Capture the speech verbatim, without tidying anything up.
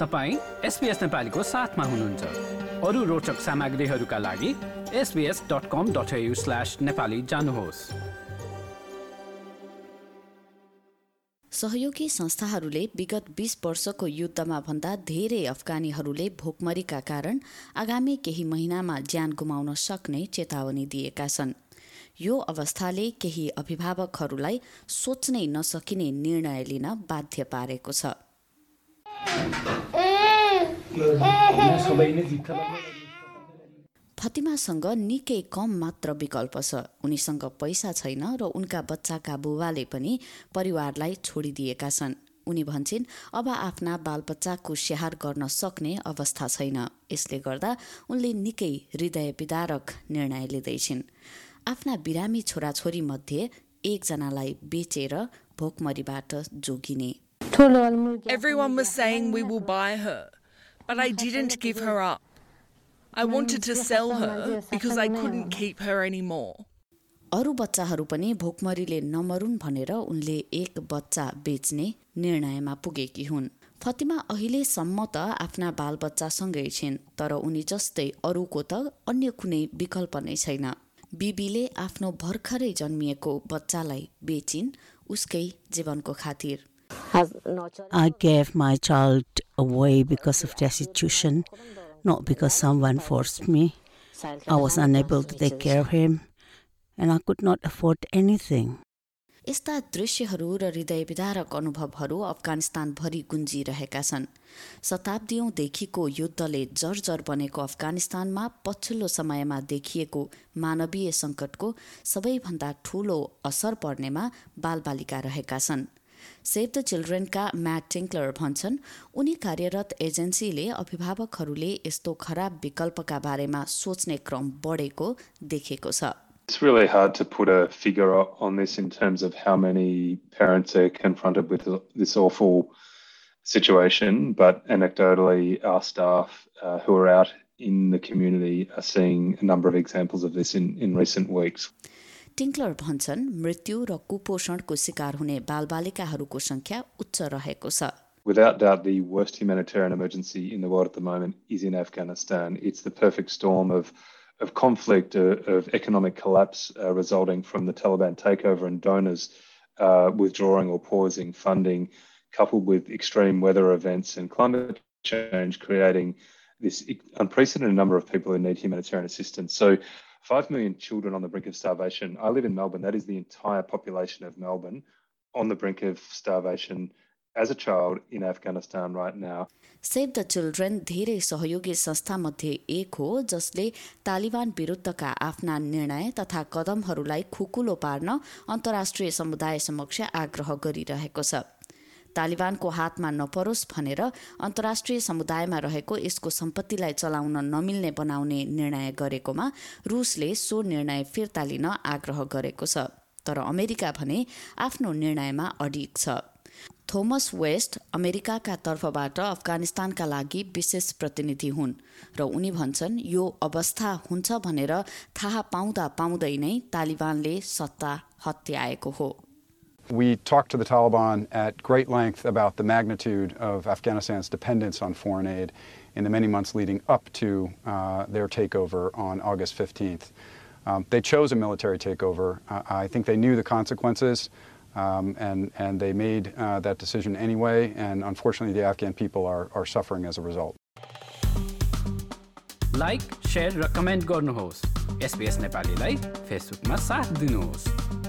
तपाईं एसबीएस नेपालीको साथमा हुनुहुन्छ। अरू रोचक सामग्रीहरूका लागि S B S dot com dot A U slash Nepali जानुहोस्। सहयोगी संस्थाहरूले विगत बीस वर्षको युद्धमा भन्दा धेरै अफगानीहरूले भोकमरीका कारण आगामी केही महिनामा ज्यान गुमाउन सक्ने चेतावनी दिएका छन्। यो अवस्थाले केही अभिभावकहरूलाई सोच्नै नसकिने निर्णय लिन बाध्य पारेको छ। फतिमासँग निकै कम मात्र विकल्प छ। उनीसँग पैसा छैन र उनका बच्चाका बुबाले पनि परिवारलाई छोडिदिएका छन्। उनी भन्छन् अब आफ्ना बालबच्चाको स्याहार गर्न सक्ने अवस्था छैन। यसले गर्दा उनले निकै हृदय विदारक निर्णय लिँदैछिन्। आफ्ना बिरामी छोराछोरी मध्ये एकजनालाई बेचेर भोकमरीबाट जोगिने। Everyone was saying we will buy her, but I didn't give her up. I wanted to sell her because I couldn't keep her anymore. अरू बच्चाहरू पनि भोकमरीले नमरुन् भनेर उनले एक बच्चा बेच्ने निर्णयमा पुगेकी हुन्। फतिमा अहिलेसम्म त आफ्ना बालबच्चासँगै छिन्, तर उनी जस्तै अरूको त अन्य कुनै विकल्प नै छैन। बिबीले आफ्नो भर्खरै जन्मिएको बच्चालाई बेचिन् उसकै जीवनको खातिर। I gave my child away because of destitution, not because someone forced me. I was unable to take care of him, and I could not afford anything. यस्ता दृश्यहरू र हृदय विदारक अनुभवहरू अफगानिस्तानभरि गुन्जिरहेका छन्। शताब्दीौंदेखिको युद्धले जर्जर बनेको अफगानिस्तानमा पछिल्लो समयमा देखिएको मानवीय सङ्कटको सबैभन्दा ठूलो असर पर्नेमा बालबालिका रहेका छन्। सेभ द चिल्ड्रेनका म्याट टिङ्कलर भन्छन् उनी कार्यरत एजेन्सीले अभिभावकहरूले यस्तो खराब विकल्पका बारेमा सोच्ने क्रम बढेको देखेको छ। It's really hard to put a figure on this in terms of how many parents are confronted with this awful situation, but anecdotally our staff uh, who are out in the community are seeing a number of examples of this in, in recent weeks. टिङ्कलर भन्छन् मृत्यु र कुपोषणको शिकार हुने बालबालिकाहरूको संख्या उच्च रहेको छ। Without doubt, the worst humanitarian emergency in the world at the moment is in Afghanistan. It's the perfect storm of of conflict, uh, of economic collapse uh, resulting from the Taliban takeover and donors uh, withdrawing or pausing funding, coupled with extreme weather events and climate change, creating this unprecedented number of people who need humanitarian assistance. So five million children on the brink of starvation. I live in Melbourne. That is the entire population of Melbourne on the brink of starvation as a child in Afghanistan right now. Save the children धेरै सहयोगी संस्थामध्ये एक हो जसले तालिबान विरुद्धका आफ्ना निर्णय तथा कदमहरूलाई खुकुलो पार्न अन्तर्राष्ट्रिय समुदाय समक्ष आग्रह गरिरहेको छ। तालिबानको हातमा नपरोस् भनेर अन्तर्राष्ट्रिय समुदायमा रहेको यसको सम्पत्तिलाई चलाउन नमिल्ने बनाउने निर्णय गरेकोमा रुसले सो निर्णय फिर्ता लिन आग्रह गरेको छ। तर अमेरिका भने आफ्नो निर्णयमा अडिग छ। थोमस वेस्ट अमेरिकाका तर्फबाट अफगानिस्तानका लागि विशेष प्रतिनिधि हुन् र उनी भन्छन् यो अवस्था हुन्छ भनेर थाहा पाउँदा पाउँदै नै तालिबानले सत्ता हत्याएको हो। We talked to the Taliban at great length about the magnitude of Afghanistan's dependence on foreign aid in the many months leading up to uh, their takeover on August fifteenth. Um, they chose a military takeover. Uh, I think they knew the consequences. Um, and, and they made uh, that decision anyway, and unfortunately the Afghan people are, are suffering as a result. Like, share, र comment गर्नुहोस्। SBS नेपालीलाई फेसबुकमा साथ दिनुहोस्।